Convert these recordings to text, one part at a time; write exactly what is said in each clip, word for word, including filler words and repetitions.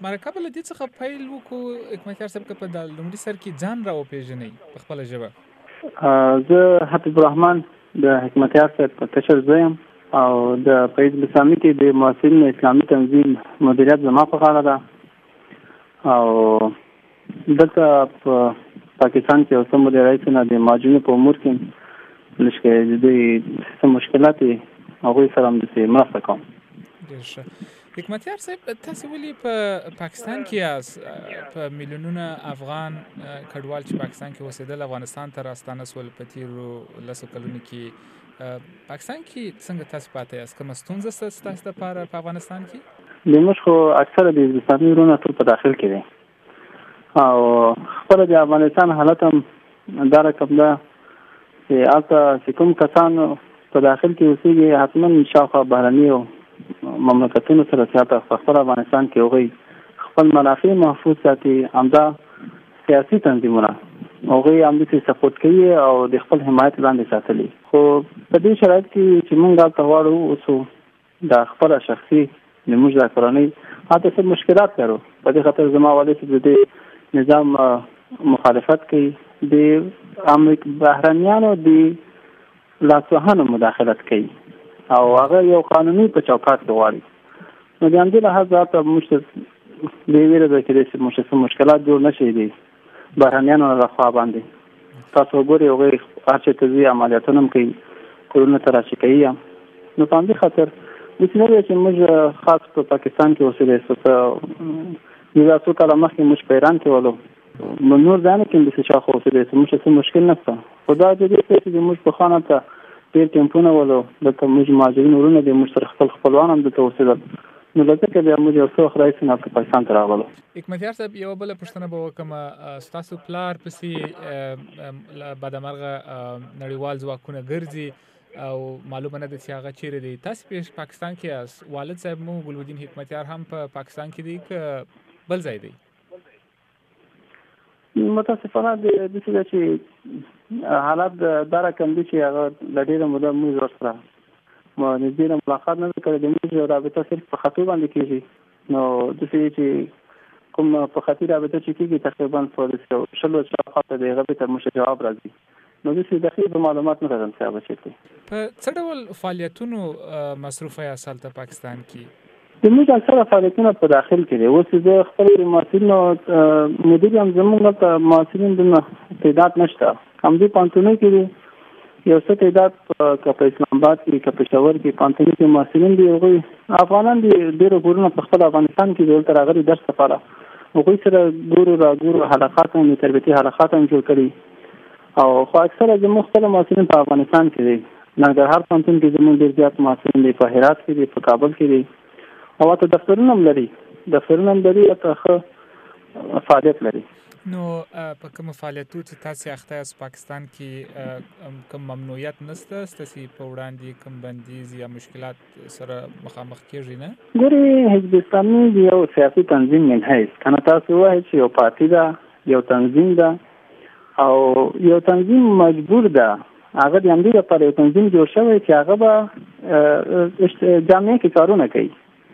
مرکه به له دې څخه پیل وکړو حکمتیار صاحب که په د لومړي سر کې ځان را وپېژنئ په خپله ژبه. زه حفیظ الرحمن د حکمتیار صاحب په کشر زه یم او د په حزب اسلامي کې د محصلین اسلامي تنظیم مدیریت زما په غاړه ده او دلته په پاکستان کې اوس هم د رئیس نه د مهاجرینو په امور کې لږ د دوی څه مشکلات دي هغوی سره هم داسې مرسته کوم. ډېر ښه. حکمتیار صاحب تاسو ولې په پاکستان کې یاست؟ په میلیونونه افغان کډوال چې پاکستان کې اوسېدل افغانستان ته راستانه سول په تېرو لسو کلونو کې. پاکستان کې څنګه تاسو پاتې یاست؟ کومه ستونزه شته ستاسو دپاره په افغانستان کې؟ زموږ خو اکثره د حزب اسلامي وروڼه ټول په داخل کې دي او خپله د افغانستان حالت هم دا رقم ده چې هلته چې کوم کسان په داخل کې اوسېږي حتما شاوخوا بهرنیو مملکتونو سره چې هلته په خپل افغانستان کې هغوی خپل منافع محفوظ ساتي، همدا سیاسي تنظیمونه هغوی همداسې سپورټ کوي او د خپل حمایت لاندې ساتلي. خو په دې شرایط کې چې موږ هلته غواړو اوسو د خپله شخصي زموږ د کورنۍ هلته څه مشکلات لرو. په دې خاطر زما والد چې د دې نظام مخالفت کوي، د امریکا بهرنیانو د لاسوهانو مداخلت کوي او هغه یو قانوني په چوکاټ کې غواړي. نو د همدې لحاظ هلته موږ ته دې ویره ده چې موږ څه مشکلات جوړ نه شي دي بهرنیانو له خوا باندې. تاسو وګورئ هغوی هر چېرته ځي عملیاتونه هم کوي، کورونو ته راشي کوي. نو په همدې خاطر داسې نه دی چې موږ خاص په پاکستان کې اوسېدی سو. په یو څو کاله مخکې موږ په ایران کې ولو، نور ځایونو کې هم داسې شاوخوا اوسېدی سو، موږ ته څه مشکل نه شته. خو دا د دې څه چې موږ پخوا هلته ډېر کیمپونه ولو، دلته موږ مهاجرین وروڼه دي، موږ سره خپل خپلوان هم دلته اوسېدل. نو له ځکه بیا موږ یو څه وخت راهیسې هلته پاکستان ته راغلو. حکمتیار صاحب یوه بله پوښتنه به وکړم، ستاسو پلار پسې بدمرغه نړیوال ځواکونه ګرځي او معلومه نه ده چې هغه چیرې دی. تاسو په پاکستان کې یاست، والد صاحب مو ګلبدین حکمتیار هم په پاکستان کې دی که بل ځای دی؟ متاسفانه داسې ده چې حالات دا رقم دي چې هغه له ډېره موده موږ ورسره نږدې نه ملاقات نه ده کړی. د موږ رابطه صرف په خطو باندې کېږي. نو داسې چې کوم په خطي رابطه چې کېږي تقریبا په شلو شاوخوا ته د هغه بېرته موږ جواب راځي. نو داسې دقیق معلومات نه لرم چې هغه چېرته. په څه ډول فعالیتونو مصروفه یاست هلته پاکستان کې؟ د موږ اکثره فعالیتونه په داخل کې دي. اوس زه خپل د محصلینو مدیر یم، زموږ هلته محصلین دومره تعداد نشته. همدې پوهنتونونو کې دي یو څه تعداد، که په اسلام آباد کې که پېښور کې پوهنتونونو کې محصلین دي. هغوی افغانان دي، ډېرو کورونه په خپل افغانستان کې دي، دلته راغلي درس لپاره. هغوی سره ګورو را ګورو، حلقات هم تربیتي حلقات هم جوړ کړي. او خو اکثره زموږ خپل محصلین په افغانستان کې دي. ننګرهار پوهنتون کې زموږ ډېر زیات محصلین دي، په هرات کې دي، په کابل کې دي او هلته دفترونه هم لري. دفترونه هم لري، هلته ښه فعالیت لري. نو په کوم فعالیتو چې تاسو اخته یاست پاکستان کې کوم ممنوعیت نشته ستاسو په وړاندې، کوم بندیز یا مشکلات سره مخامخ کیږي نه؟ ګوري حزب اسلامي یو سیاسي تنظیم نه هي، کنه تاسو وایئ چې یو پارټي ده، یو تنظیم ده او یو تنظیم مجبور ده هغه د همدې لپاره یو تنظیم جوړ شوی چې هغه به جامعه کې کارونه کوي.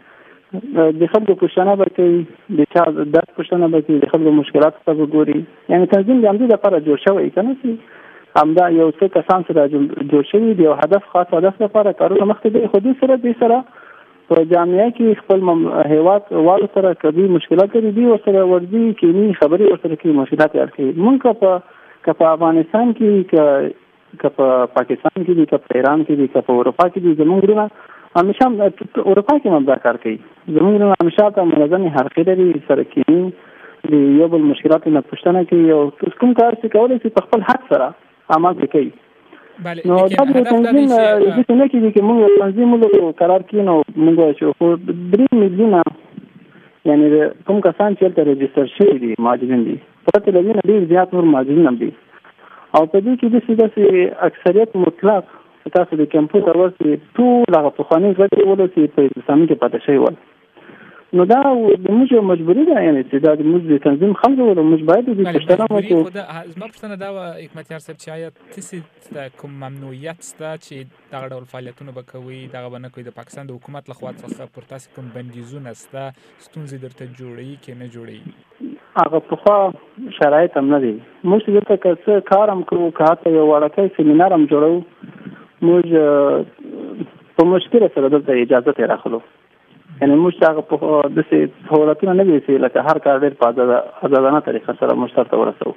د خلکو پوښتنه به کوي، د چا درد پوښتنه به کوي، د خلکو مشکلات ته به ګوري. یعنې تنظیم د همدې لپاره جوړ شوی، که نه چې همدا یو څه کسان سره جوړ شوي د یو هدف خاص هدف لپاره کارونه مخکې کوي. خو دې سره دې سره په جامعه کې خپل هیواد والو سره که دوی مشکلات لري، دوی ورسره ورځي، کینی خبرې ورسره کوي، مشکلات یې حل کوي. مونږ که په که په افغانستان کې که که په پاکستان کې دي، که په ایران کې دي، که په اروپا کې دي، زمونږ وروڼه همیشه اروپا کې هم دا کار کوي. زمونږ وروڼه همیشه ته منظمې حلقې لري، سره کینی، د یو بل مشکلاتو نه پوښتنه کوي او کوم کار چې کولی شي په خپل حق سره عمل پرې کوي. نو دا د تنظیم داسې نه کېږي چې موږ یو تنظیم ولرو قرار کړي نو موږ وایو خو درې میلیونه یعنې کوم کسان چې هلته رجسټر شوي دي مهاجرین دي، پرته له دې نه ډېر زیات نور مهاجرین هم دي. او په دې کې داسې داسې اکثریت مطلق چې تاسو د کمپیوټر ورسې ټول هغه پخواني غړي ولسي په اسلامي کې پاتې شوي ول. نو دا د موږ یو مجبوري ده، یعنې چې دا د موږ د تنظیم خلکو ولا موږ باید د دې پوښتنه وکړو. خو دا زما پوښتنه دا وه حکمتیار صاحب چې آیا تاسې کوم ممنوعیت شته چې دغه ډول فعالیتونه به کوئ، دغه به نه کوئ، د پاکستان د حکومت لخوا څخه پر تاسې کوم بندیزونه شته، ستونزې درته جوړوي که نه جوړوي؟ هغه پخوا شرایط هم نه دي. موږ چې دلته که څه کار هم کوو، که حتی یو وړوکی سیمینار هم جوړوو، موږ په مشکله سره دلته اجازه ترې راخلو. یعنې موږ ته هغه په داسې سهولتونه نه دي چې لکه هر کار ډېر په ازادانه طریقه سره موږ سرته ورسوو.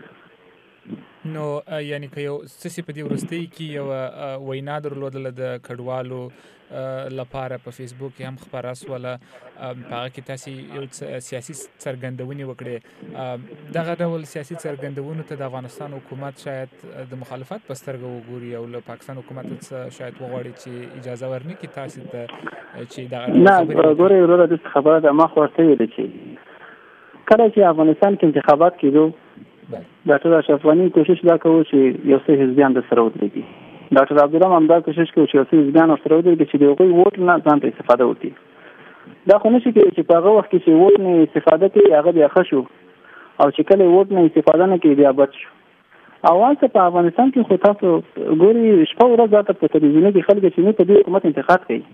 نو یعنی که یو څه په دې وروستۍ کې یوه وینا درلودله د کډوالو لپاره په فیسبوک کې هم خپره سوله، په هغه کې تاسې یو سیاسي څرګندونې وکړې. دغه ډول سیاسي څرګندونو ته د افغانستان حکومت شاید د مخالفت په سترګه وګوري او له پاکستان حکومت څخه شاید وغواړي چې اجازه ورنکړي تاسې ته چې دغه نه. ګورئ وروره، داسې خبره ده، ما خو ورته ویلې چې کله چې افغانستان کې انتخابات کېدو، ډاکټر اشرف غني کوشش دا کوو چې یو څه حزبیان د سره ودرېږي. ډاکټر عبدالرحمن هم دا کوشش کوي چې یو څه حزبیان ورسره ودرېږي چې د هغوی ووټ نه ځان ته استفاده وکړي. دا خو نه شي کېدی چې په هغه وخت کې چې ووټ نه استفاده کوي هغه بیا ښه شو، او چې کله ووټ نه استفاده نه کوي بیا بد شو. او هلته په افغانستان کې خو تاسو ګورئ شپه ورځ راته په تلویزیونو کې خلک چې موږ په دې حکومت انتقاد کوي،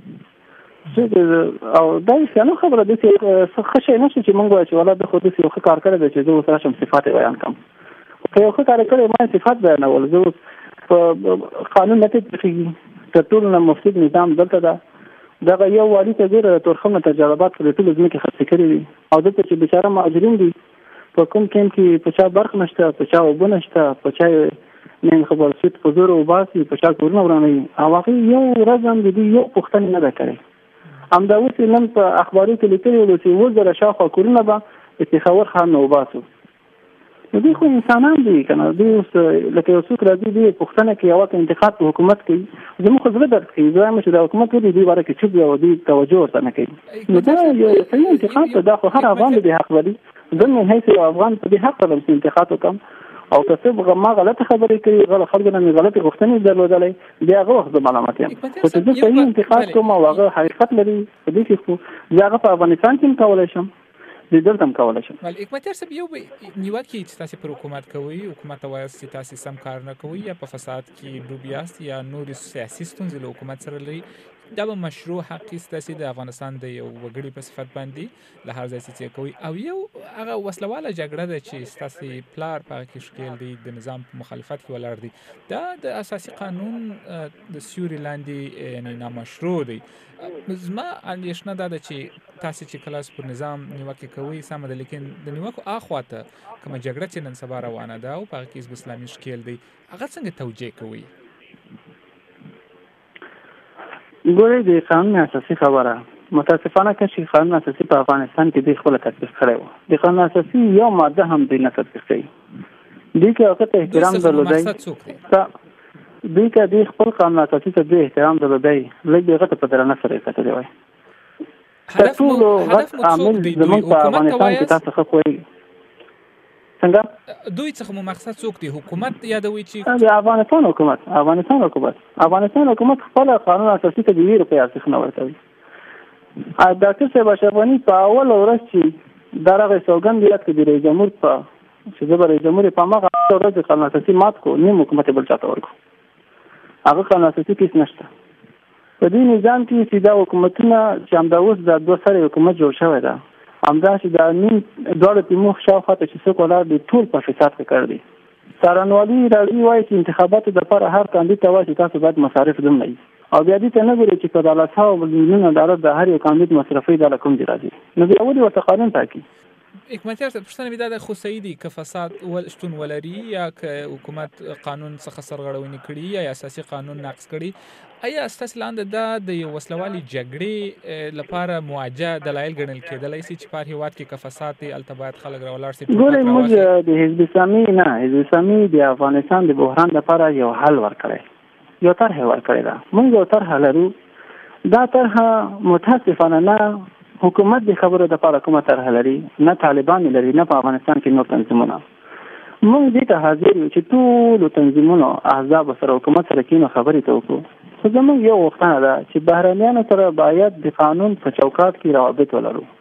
او دا یې خبره داسې ښه شی نه شو چې موږ وایو چې والله ده خو داسې یو ښه کار کړی دی چې زه اوس راشم صفات یې بیان کړم. که یو ښه کار کړی ما صفات بیانول، زه اوس په قانون نه تطبیقېږي، تر ټولو نه مفسد نظام دلته ده. دغه یو والي ته ګوره د تورخم نه جلبات په ټولو ځمکې خرڅې کړي دي، او دلته چې بېچاره مهاجرین دي په کوم کیمپ کې په چا برق نشته، په چا اوبه نشته، په چا نیم خبر سوت په زور وباسي، په چا کورونه ورانوي، او هغې یو ورځ هم د دوی یو پوښتنې نه ده کړې. همدا اوس یې نن په اخباري کې لیکلي ولو چې اووه زره شاوخوا کورونه به د پېښور ښار نه وباسو. نو دوی خو انسانان دي که نه؟ دوی اوس لکه یو څوک راځي دوی پوښتنه کوي، یوه که انتقاد په حکومت کوي، زموږ خو زړه درد کوي. زه وایم چې د حکومت ولې دوی باره کې چوپ دي او دوی توجه ورته نه کوي. نو دا یو صحیح انتقاد ده، دا خو هر افغان د دې حق لري. زه من حیث یو افغان په دې حق لرم چې انتقاد وکړم، او که څه ما غلطه خبرې کوي، غلط خلکو نه مې غلطې غوښتنې درلودلی، بیا هغه وخت زه ملامت یم. خو چې زه صحیح انتقاد کوم او هغه حقیقت لري، په دې کې خو زه هغه په افغانستان کې هم کولی شم، د دلته هم کولی شم. حکمتیار صاحب، یو نیوکې چې تاسې پر حکومت کوئ، حکومت ته وایاست چې تاسې سم کار نه کوئ، یا په فساد کې ډوب یاست، یا نورې سیاسي ستونزې له حکومت سره لري، دا به مشروع حق ستاسې د افغانستان د یو وګړي په صفت باندې له هر ځای څه کوئ. او یو هغه وسلواله جګړه ده چې ستاسې پلار په هغه کې ښکېل دی، د نظام په مخالفت کې ولاړ دی، دا د اساسي قانون د سیوري لاندې یعنې نامشروع دی. زما اندېښنه دا ده چې تاسې چې کله پر نظام نیوکې کوئ سمه ده، لیکن د نیوکو اخوا ته کومه جګړه چې نن سبا روانه ده او په هغه کې حزب اسلامي ښکېل دی، هغه څنګه توجیه کوئ؟ ګورئ، د قانون اساسي خبره متاسفانه که چې قانون اساسي په افغانستان کې دوی خپله تطبیق کړی و، د قانون اساسي یو ماده هم دوی نه تطبیق کوي. دوی که هغه ته احترام درلودی، دوی که دوی خپل قانون اساسي ته دوی احترام درلودی، لږ د هغه ته په درنه سره یې کتلی وای. تر ټولو غټ عامل زموږ په افغانستان کې تاسو ښه پوهېږئ. څنګه دوی څخه مو مقصد څوک دی؟ حکومت یادوي چې د افغانستان حکومت افغانستان حکومت افغانستان حکومت خپل قانون اساسي ته د یوې روپۍ ارزښت نه ورکوي. ډاکټر صاحب اشرف غني په اوله ورځ چې دا هغه سوګند یاد کړي د رئیس جمهور په چې زه به رئیس جمهور په هماغه ورځ قانون اساسي مات کړو، نیم حکومت یې بل چاته ورکړو. هغه قانون اساسي کې نشته. په دې نظام کې چې دا حکومتونه چې همدا اوس د دوه سره حکومت جوړ شوی ده، همدا چې دا نیم دواړه تیمور شاوخوا ته چې څوک ولاړ دي ټول په فساد کې کړ دي. څارنوالي راځي وایي چې انتخاباتو دپاره هر کاندید ته وایي چې تاسو باید مصارف دومره وي، او بیا دې ته نه ګوري چې په دولسهاوو میلیونونه ډالر د هر یو کاندید مصرفوي دا له کوم ځای راځي، نو بیا ولې ورته قانون ټاکي؟ حکمتیار صاحب، پوښتنه مې دا ده، خو صحیح دي که فساد شتون ولري یا که حکومت قانون څخه سرغړونې کړي یا اساسي قانون نقض کړي، آیا ستاسې لاندې دا د یو وسلوالې جګړې لپاره موجه دلایل ګڼل کېدلی شي چې په هر هېواد کې که فساد دی هلته باید خلک راولاړ شي؟ ګورئ، موږ د حزب اسلامي نه حزب اسلامي د افغانستان د بحران لپاره یو حل ورکړی، یو طرح یې ورکړې ده. موږ یو طرح لرو، دا طرح متاسفانه نه حکومت د خبرو دپاره کومه طرح لري، نه طالبان لري، نه په افغانستان کې نور تنظیمونه. موږ دې ته حاضر یو چې ټولو تنظیمونو احزابو سره حکومت سره کینو خبرې ته وکړو، خو زموږ یو غوښتنه ده چې بهرنیانو سره باید د قانون په چوکاټ کې روابط ولرو.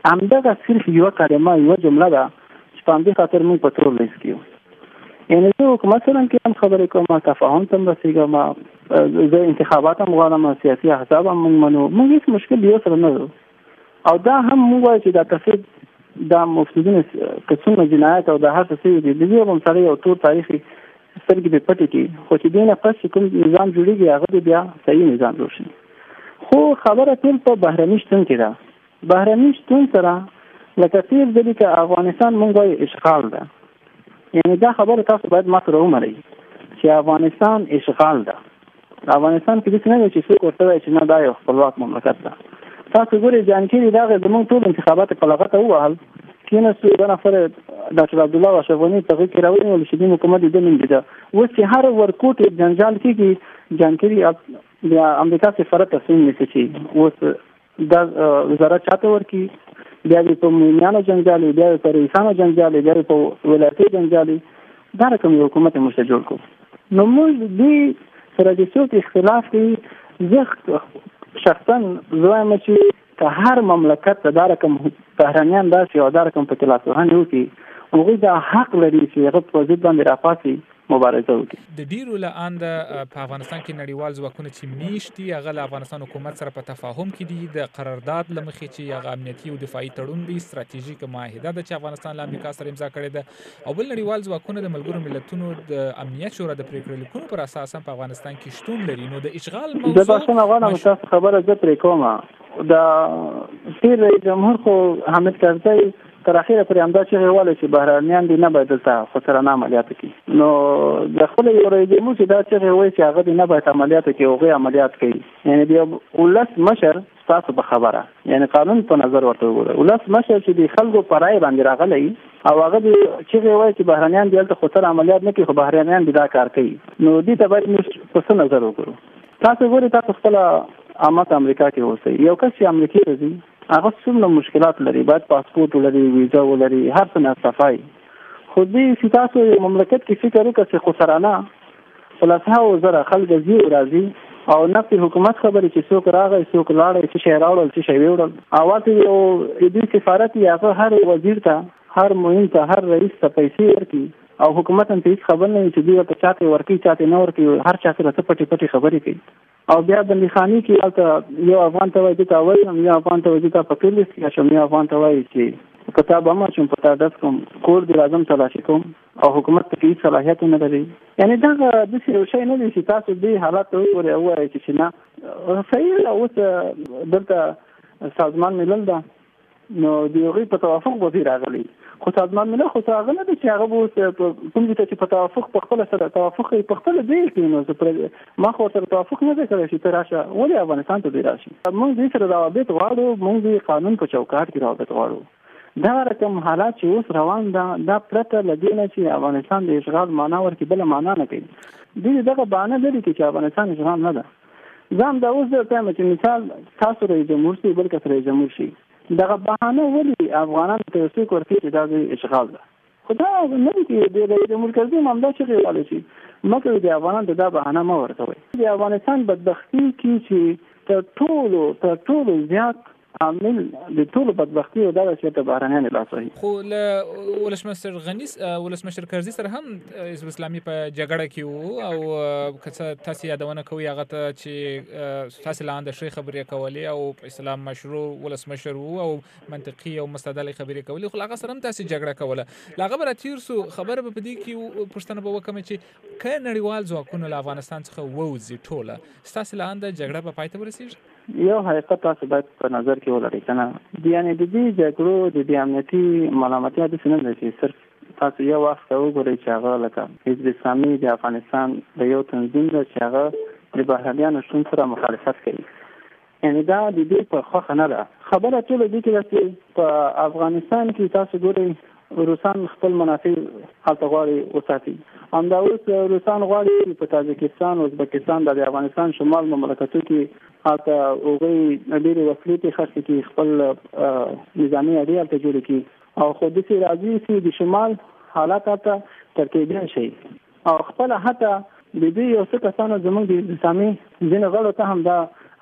همدغه صرف یو کلمه یو جمله ده چې په همدې خاطر موږ په تور لیست کې یو. یعنې زه حکومت سره هم کې هم خبرې کوم، تفاهم ته هم رسېږم، زه انتخابات هم غواړم، سیاسي احزاب هم موږ منو، موږ هېڅ مشکل یو سره نه لرو. او دا هم موږ وایو چې دا تصویب دا مفسدین که څومره جنایت او دا هر څه شوي دي، د دې به هم سړی یو تور تاریخي سترګې پرې پټې کړي، خو چې دې نه پس چې کوم نظام جوړېږي هغه دې بیا صحیح نظام جوړ شي. خو خبره ټول په بهرني شتون کې ده. بهرني شتون سره لکه تېر ځلې که افغانستان موږ وایو اشغال ده، یعنې دا خبره تاسو باید ما سره ومنئ چې افغانستان اشغال ده. افغانستان کې داسې نه دی چې څوک ورته وایي چې نه دا یو خپلواک مملکت ده. تاسو ګورئ جانکیري راغی زموږ ټول انتخابات په لغته ووهل، کېناستو دوه نفره ډاکټر عبدالله او اشرف غني په هغې کې راونیول چې دې حکومت د ده نوم ده. اوس چې هر ورکوټ جنجال کېږي، جانکیري د امریکا سفارت تصمیم نیسي چې اوس دا وزارت چاته ورکړي، بیا دې په مومنیانو جنجالي، بیا دې په رئیسانو جنجالي، بیا دې په ولایتي جنجالي، دا رقم یو حکومت یې موږ جوړ کړو. نو موږ دې سره چې څوک اختلاف کوي، زه شخصا زه وایم چې که هر مملکت ته دا رقم بهرنیان داسې او دا رقم په لاسوهنې وکړي، هغوی دا حق لري چې هغه په ضد باندې راپاڅي، مبارزه وکړي. د ډیرو له انده په افغانستان کې نړیوال ځواکونه چې میشت دي هغه له افغانستان حکومت سره په تفاهم کې دي، د قرارداد له مخې چې هغه امنیتي او دفاعي تړون دی، ستراتیژیک معاهده ده چې افغانستان له امریکا سره امضا کړې ده، او بل نړیوال ځواکونه د ملګرو ملتونو د امنیت شورا د پریکړې لیکونو پر اساس هم په افغانستان کې شتون لري. نو د اشغال موضوع د بښنه غواړم تاسو خبره زه پرې کوم. د تیر رئیس جمهور خو حامد کرزی تر اخره پرې همدا چغې وهلې چې بهرنیان دې نه باید دلته خسرانه عملیات کړي. نو د خپل یو رئیس جمهور چې دا چغې وایي چې هغه دې نه باید عملیات کړي، هغوی عملیات کوي. یعنې د یو ولس مشر ستاسو په خبره، یعنې قانون په نظر ورته وګورئ، ولس مشر چې د خلکو په رایې باندې راغلی او هغه دې چغې وایي چې بهرنیان دې هلته خسر عملیات نه کوي، خو بهرنیان دې دا کار کوي. نو دې ته باید موږ په څه نظر وګورو. تاسو ګورئ، تاسو خپله عامت امریکا کې اوسئ، یو کس چې امریکې ته ځي هغه څومره مشکلات لري، باید پاسپورت ولري، ویزا ولري، هر څه نه صفای. خو دې چې تاسو مملکت کې فکر وکړئ چې خسرانه په لسهاوو زره خلک ځي او راځي، او نفس حکومت خبرې چې څوک راغی، څوک لاړی، څه شی راوړل، څه شی ویوړل، او هلته یو دوی سفارت یې هغه هر وزیر ته، هر معین ته، هر رئیس ته پیسې ورکړي، او حکومت هم ته هېڅ خبر نه وي چې دوی ورته چاته ورکوي، چاته نه ورکوي، هر چا سره څه پټې پټې خبرې کوي. او بیا بندیخانې کې هلته یو افغان ته وایي دې ته وایي، یو افغان ته وایي دې ته په پیر لیست کې اچوم، یو افغان ته وایي چې په تا به هم اچوم، په تا ډز کوم، کور دې راځم تلاشي کوم، او حکومت ته هېڅ صلاحیت نه لري. یعنې دغه داسې یو شی نه دی چې تاسو دې حالات ته وګورئ او ووایئ چې نه صحیح ده. اوس دلته سازمان ملل ده، نو د هغوی په توافق به دې راغلی، خو سازمان ملل خو هغه نه دی چې هغه به اوس کوم ځای ته چې په توافق په خپله سره توافق کوي په خپله ځای کوي. نو ما خو سره توافق نه دی کړی چې ته راشه، ولې افغانستان ته دې راشي؟ موږ دې سره روابط غواړو، موږ دې قانون په چوکاټ کې روابط غواړو. دا رقم حالات چې اوس روان ده، دا پرته له دې نه چې افغانستان د اشغال معنا ورکړي بله معنا نه کوي. دوی دغه بهانه لري چې افغانستان اشغال نه ده. زه هم دا اوس درته وایم چې مثال تاسو رئیس جمهور شئ، بل کس رئیس جمهور شي، دغه بهانه ولې افغانانو ته څوک ورکوي چې دا د اشغال ده؟ خو دا نه دي چې د رئیس جمهور کرزي هم همدا چغې وهلی شي، مه کوئ د افغانانو ته دا بهانه مه ورکوئ. د افغانستان بدبختي کې چې تر ټولو تر ټولو زیات عامل د ټولو بدبختي او دا چې ته بهرنیان لاس وهي. خو له ولسمشر غني ولسمشر کرزي سره هم حزب اسلامي په جګړه کې وو، او که څه تاسو یادونه کوئ هغه ته چې تاسو لاندې ښې خبرې کولې او اسلام مشروع ولسمشر وو او منطقي او مستدلې خبرې کولې، خو هغه سره هم تاسو جګړه کوله. له هغه به راتېر سو، خبره به په دې کې پوښتنه به وکړم چې که نړیوال ځواکونه له افغانستان څخه ووځي ټوله، ستاسو لاندې جګړه به پای ته ورسېږي؟ یو حقیقت تاسو باید په نظر کې ولرئ که نه، یعنې د دې جګړو د دې امنیتي ملامتیا داسې نه ده چې صرف تاسو یو وخت ته وګورئ چې هغه لکه حزب اسلامي د افغانستان د یو تنظیم ده چې هغه د بهرنیانو شتون سره مخالفت کوي. یعنې دا د دې په خوښه نه ده. خبره ټوله دې کې ده چې په افغانستان کې تاسو ګورئ روسان خپل منافع هلته غواړي وساتي. همدا اوس روسان غواړي په تاجکستان، ازبکستان، د افغانستان شمال مملکتو کې هلته هغوی ډېرې وسلې پرې خرڅې کړي، خپل نظامي اډې هلته جوړې کړي، او خو داسې راځي چې د شمال حالات هلته ترکیبین شي، او خپله حتی د دوی یو څه کسانو زموږ د اسلامي ځینې غړو ته هم دا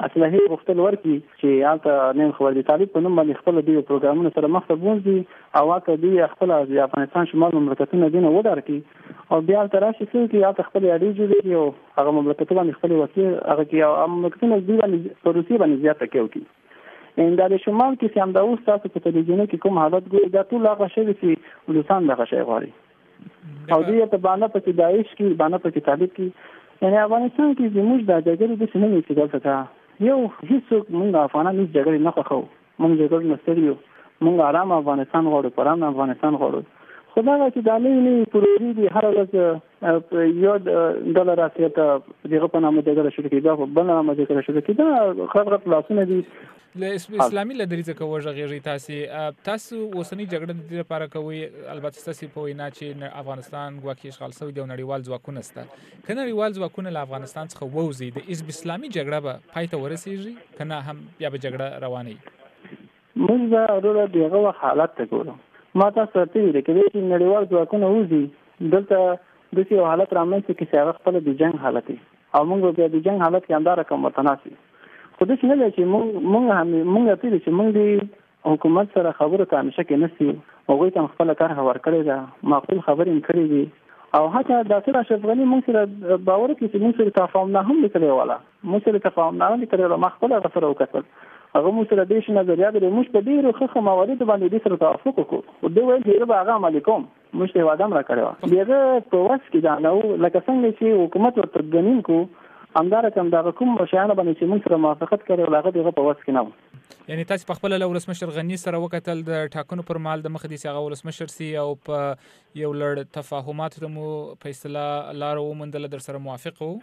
اصلاحي غوښتل ورکړي چې هلته نیم خبر د طالب په نوم باندې خپل د پروګرامونو سره مخ ته بوځي او هلته دوی خپل د افغانستان شمال مملکتونه دینه وډار کړي او بیا هلته راشي چې هلته خپل اړیکې جوړې کړي او هغه مملکتونه باندې خپل وسیلې هغه کې او مملکتونه دوی باندې په روسیې باندې زیاته تکیه وکړي ان د شمال کې چې همدا اوس تاسو په تلویزیون کې کوم حالت ګورئ دا ټول هغه شی چې روسان دغه شی غواړي او دوی ته باندې په داعش کې باندې په طالب کې یعنی افغانستان کې زموږ د جګړې د سینې چې دلته یو هیڅوک موږ افغانان هیڅ جګړې نه خوښو موږ جګړې نه ستړي موږ آرام افغانستان غواړو پرام افغانستان غواړو خو دا چې د لوی پروژې دی هر ورځ یو ډالر راځي ته دغه په نامه جګړه شروع کیږي په بل نامه جګړه شروع کیږي دا خبره خلاصونه دي له اسلامي لدریزه کوو ژغېږي تاسو تاسو اوسنی جګړه د لپاره کوي البته تاسو په وینا چې افغانستان ګواکې اشغال شوی دی او نړیوال ځواکونه شته کنه نړیوال ځواکونه له افغانستان څخه ووزي د حزب اسلامي جګړه به پای ته ورسیږي کنه هم بیا به جګړه روانه وي موږ به ورته دغه حالت ته ګورو ما تاسو ته ویل کې چې نړیوال ځواکونه ووزي دلته د یو حالت رامنځته کې چې هغه خپل د جنگ حالت او موږ به د جنگ حالت کې انداره کوم متناسب خو د څه نه چې موږ موږ هم موږ ته چې موږ د حکومت سره خبرو ته همیشه کې نسی او غوښتل هم خپل کار هوار کړی دا معقول خبرې کړې دي او حتی د سره اشرفغانی موږ سره باور کې چې موږ سره تفاهم نه هم لیکلی ولا موږ سره تفاهم نه لیکلی ولا ما خپل غفر وکړل هغه موږ سره د شي نظریه د موږ په ډیرو ښه موارد باندې د سره توافق وکړو او دوی ویل چې به هغه عملي کوم موږ ته وعده را کړو دغه په واسه کې دا نو لکه څنګه چې حکومت ورته غنیم کو همدار کوم دا کوم شیانه باندې چې موږ سره موافقت کړو هغه دغه په واسه کې نه یعنی تاسو په خپل له ولسمشر غنی سره وکتل د ټاکنو پر مال د مخدي هغه ولسمشر سي او په یو لړ تفاهمات مو فیصله لار ومندل در سره موافق وو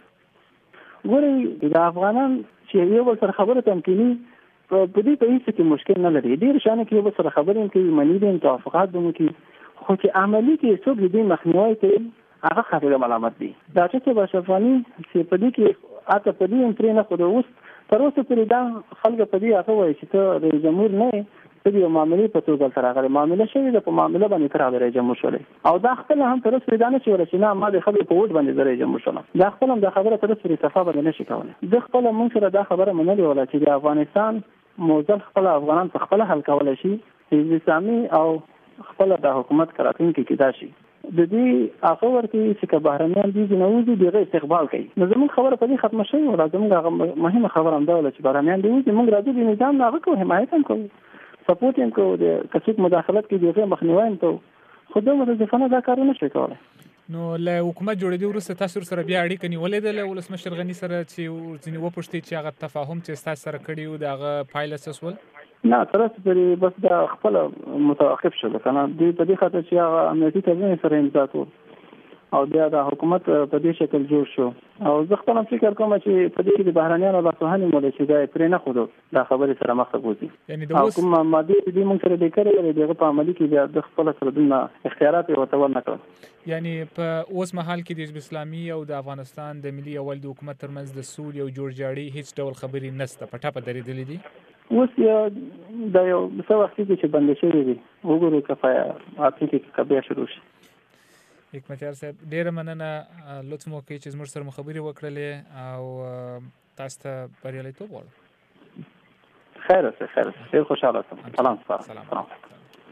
ګوري د افغانان چې یو سره خبره تمکینی په دې په هیڅ کې مشکل نه لري ډیر شانه کې یو سره خبرې کوي منی دي توافقات دمو کې خو چې عملی کې څوک دې مخنیوي کوي هغه خبره ملامت دي دا چې بشفانی چې په دې کې اته په دې انترې نه خو د اوس تر اوسه پرې دا خلک په دې هغه وایي چې ته رئیس جمهور نه په دې معاملې په توګه سره هغه معاملې شوې ده په معاملې باندې تر هغه رئیس جمهور شولې او دا خپل هم تر اوسه دا نه شو چې نه ما د خبرې په وډ باندې رئیس جمهور شوم دا خپل هم دا خبره تر اوسه صفه باندې نشي کولای د خپل مونږ سره دا خبره منلې ولا چې د افغانستان موزل خپل افغانان په خپل حل کولای شي حزب اسلامي او خپل د حکومت کراتین کې کېدا شي د دې هغه ورته چې بهرنیان دي نه وځي دغه استقبال کوي نو زموږ خبره په دې ختم شوه ولا زموږ مهمه خبره هم دا ولا چې بهرنیان دي چې موږ راځو د نظام نه غوښتو حمایت هم کوو سپورټ هم کوو د کثیف مداخلت کې دغه مخنیوي هم کوو خو دوی متاسفانه دا کارونه شي کولای نو له حکومت جوړېدو وروسته تاسو سره بیا اړیکه نیولې ده له ولسمشر غنی سره چې ځینې وپوښتي چې هغه تفاهم چې تاسو سره کړی و د هغه پایله څه شول نه تر اوسه پرې بس دا خپل متوقف شول کنه دوی په دې خاطر چې هغه امنیتي تړون سره امضا کړ او بیا د حکومت په دې شکل جوړ شو او زه خپل فکر کوم چې په دې کې د بهرنیانو لاسوهنې مولې چې دا پرې نه خو دا خبرې سره مخ ته وځي یعنی د اوس کوم ماده دې موږ سره د کړې دغه په عملي کې بیا د خپل سره د اختیارات او تول نه کړ یعنی په اوس مهال کې د حزب اسلامي او د افغانستان د ملي اول د حکومت ترمنځ د سول او جوړجاړي هیڅ ډول خبرې نشته په ټاپه درېدلې دي اوس یو د یو څه وخت چې بند شوی دی وګورو کفایا اته کې کبه شروع شي حکمتیار صاحب ډیره مننه لطف مو کوي چې زموږ سره خبرې وکړلې او تاسو ته بریالیتوب غواړم خیر اوسه خیر ډیر خوشاله سلام سلام